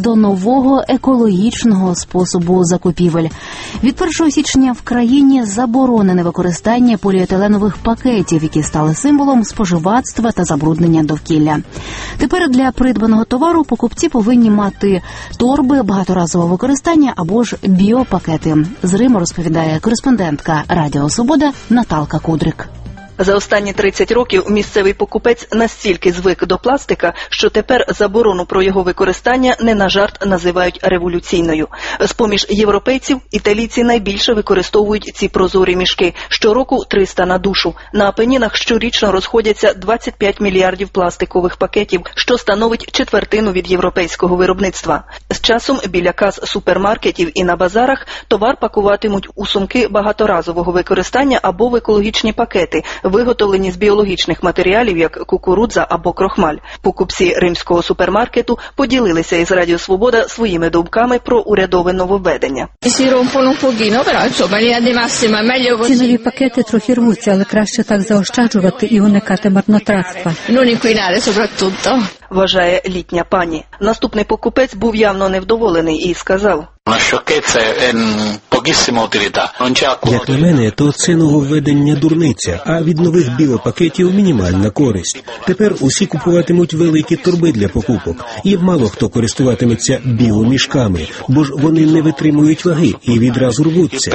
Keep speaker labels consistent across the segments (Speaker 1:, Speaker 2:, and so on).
Speaker 1: до нового екологічного способу закупівель. Від 1 січня в країні заборонене використання поліетиленових пакетів, які стали символом споживацтва та забруднення довкілля. Тепер для придбаного товару покупці повинні мати торби багаторазового використання або ж біопакети. З Риму розповідає кореспондентка Радіо Свобода Наталка Кудрик.
Speaker 2: За останні 30 років місцевий покупець настільки звик до пластика, що тепер заборону про його використання не на жарт називають революційною. З-поміж європейців італійці найбільше використовують ці прозорі мішки. Щороку 300 на душу. На Апенінах щорічно розходяться 25 мільярдів пластикових пакетів, що становить четвертину від європейського виробництва. З часом біля кас супермаркетів і на базарах товар пакуватимуть у сумки багаторазового використання або в екологічні пакети, виготовлені з біологічних матеріалів, як кукурудза або крохмаль. Покупці римського супермаркету поділилися із Радіо Свобода своїми думками про урядове нововведення.
Speaker 3: Ці нові пакети трохи рвуться, але краще так заощаджувати і уникати марнотратства.
Speaker 2: Вважає літня пані. Наступний покупець був явно невдоволений і сказав:
Speaker 4: Як на мене, то це нововведення дурниця, а від нових біопакетів мінімальна користь. Тепер усі купуватимуть великі торби для покупок, і мало хто користуватиметься біомішками, бо ж вони не витримують ваги і відразу рвуться.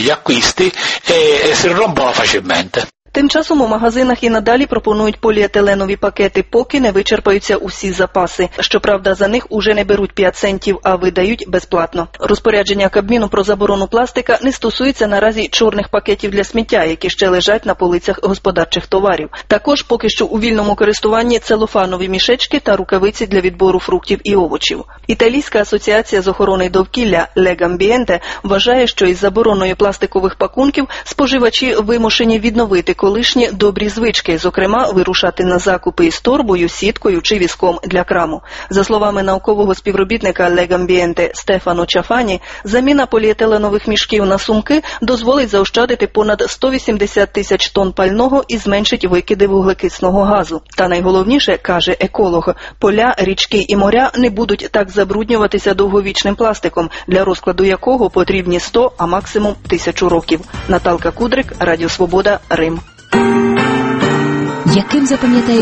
Speaker 2: Тим часом у магазинах і надалі пропонують поліетиленові пакети, поки не вичерпаються усі запаси. Щоправда, за них уже не беруть 5 центів, а видають безплатно. Розпорядження Кабміну про заборону пластика не стосується наразі чорних пакетів для сміття, які ще лежать на полицях господарчих товарів. Також поки що у вільному користуванні целофанові мішечки та рукавиці для відбору фруктів і овочів. Італійська асоціація з охорони довкілля Легамбієнте вважає, що із забороною пластикових пакунків споживачі вимушені відновити колишні добрі звички, зокрема вирушати на закупи із торбою, сіткою чи візком для краму. За словами наукового співробітника Легамбієнте Стефано Чафані, заміна поліетиленових мішків на сумки дозволить заощадити понад 180 тисяч тонн пального і зменшить викиди вуглекислого газу. Та найголовніше, каже еколог, поля, річки і моря не будуть так забруднюватися довговічним пластиком, для розкладу якого потрібні 100, а максимум 1000 років. Наталка Кудрик, Радіо Свобода, Рим.
Speaker 1: Яким запам'ятає